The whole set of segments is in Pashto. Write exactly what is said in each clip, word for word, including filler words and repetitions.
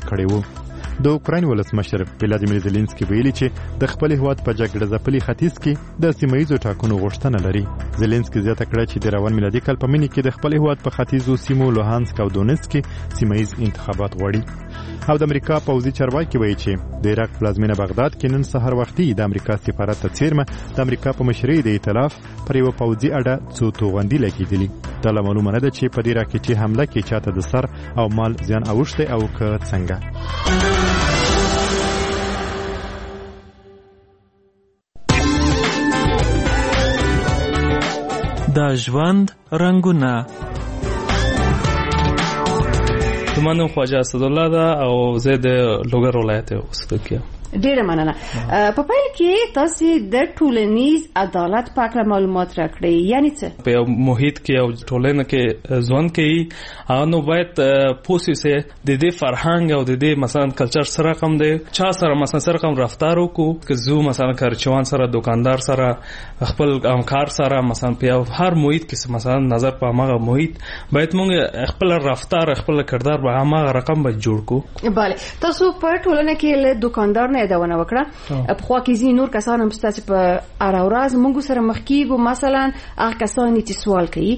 کړی وو. د اوکراین ولسمشر ولادیمیر زيلنسکي ویلي چې د خپل هیواد په جګړه ځپلي ختیځ کې د سیمه ییزو ټاکنو غوښتنه لري. زيلنسکي زیاته کړه چې د روان میلادي کال په منځ کې د خپل هیواد په ختیځو سیمو لوهانسک او دونیتسک کې سیمه ییز انتخابات غواړي. او د امریکا پوځي چارواکي وایي چې د عراق پلازمینه بغداد کې نن سهار وختي د امریکا سفارت ته څیرمه د امریکا په مشرۍ د ائتلاف پر یو پوځي اډه څو توغندي لګېدلي. دا معلومه نه ده چې په دې راکټي حمله کې چاته د سر او مال زیان اوښتی او که څنګه. د ژوند رنگونه. زما نوم خواجه اسدالله ده او زه د لوګر ولایت اوسیدونکی یم. ډیره مننه. په پیل کې تاسو د ټولنیز عدالت په اړه معلومات راکړئ. یعنی څه؟ په یو محیط کې او ټولنه کې ژوند کوي نو باید پوسې سه د دې فرهنګ او د دې مثلا کلچر سره کوم دی چا سره مثلا سره کوم رفتار وکړو که زو مثلا کارچوان سره دکاندار سره خپل همکار سره مثلا په هر محیط کې مثلا نظر په هغه محیط باید موږ خپل رفتار خپل کردار به هغه رقم به جوړ کو. bale تاسو په ټولنه کې له دکاندار یادونه وکړه. په خوا کې ځینې نور کسان هم ستاسو په اراوراز موږ سره مخ کیږو. مثلا هغه کسان چې سوال کوي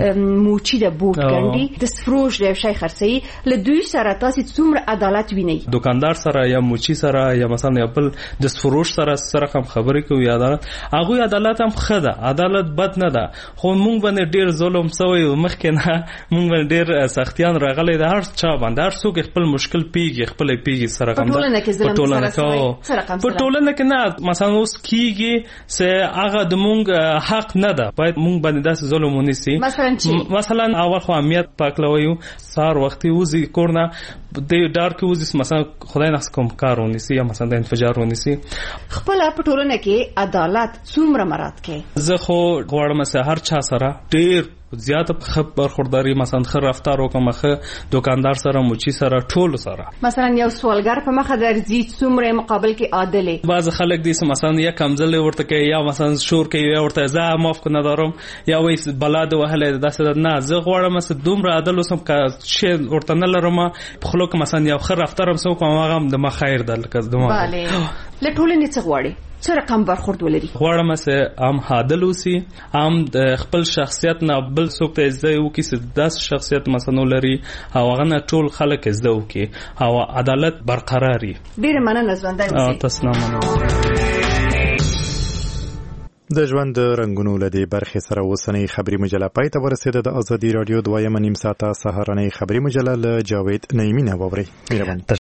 موچی د بوت ګنډي د فروش د شي خرڅي له دوی سره تاسو څومره عدالت ویني؟ دکاندار سره یا موچی سره یا مثلا خپل د فروش سره سره هم خبرې کوي عدالت هغه عدالت هم خده عدالت بد نه ده خو موږ باندې ډیر ظلم سوی مخکې نه موږ باندې ډیر سختیان راغلي د هر چا باندې هر څوک خپل مشکل پیږي خپل پیږي سره کوم په ټولنه کې په ټولنه کې نه مثلا اوس کیږي چې هغه د مونږ حق نه ده باید مونږ باندې داسې ظلم ونیسي. مثلا مثلا اول خو امنیت پاکلوي سار وختي وزي کورنه د ډار کې وزي مثلا خدای نه کوم کار ونیسي یا مثلا د انفجار ونیسي. خپل په ټولنه کې عدالت څومره مراد کې زه خو غواړم چې هر چا سره ډیر زیاته خپ برخورداری مثلا خر رفتار وکم خه دکاندار سره موچی سره ټول سره. مثلا یو سوالګر په مخه درځي څومره مقابل کې عادل. بعض خلک دي مثلا یا کمزل ورته کوي یا مثلا شور کوي یا ورته زه معاف کنه دارم یا وې بلاد وهله داسې نه. زه غواړم چې دومره عادل اوسم چې شی ورته نه لرم په خلک مثلا یو خر رفتارم سو کوم هغه د ما خیر دل کز دماغ. bale لټول نه څه غواړي څه رقم برخورد ولري؟ غواړم چې ام عادل اوسي ام د خپل شخصیت نه بل څوک ته زده وکي چې داس شخصیت مثلا لري او هغه نه ټول خلک زده وکي او عدالت برقراري. ډیره مننه ژوندۍ اوسئ. تاسو نه د ژوند رنگونو لدی برخه سره وسنۍ خبري مجله پای ته ورسېده. د ازادي رادیو دویمه نیم ساعته سهارنۍ خبري مجله له جاوید نعیمي نه ووري. مهرباني.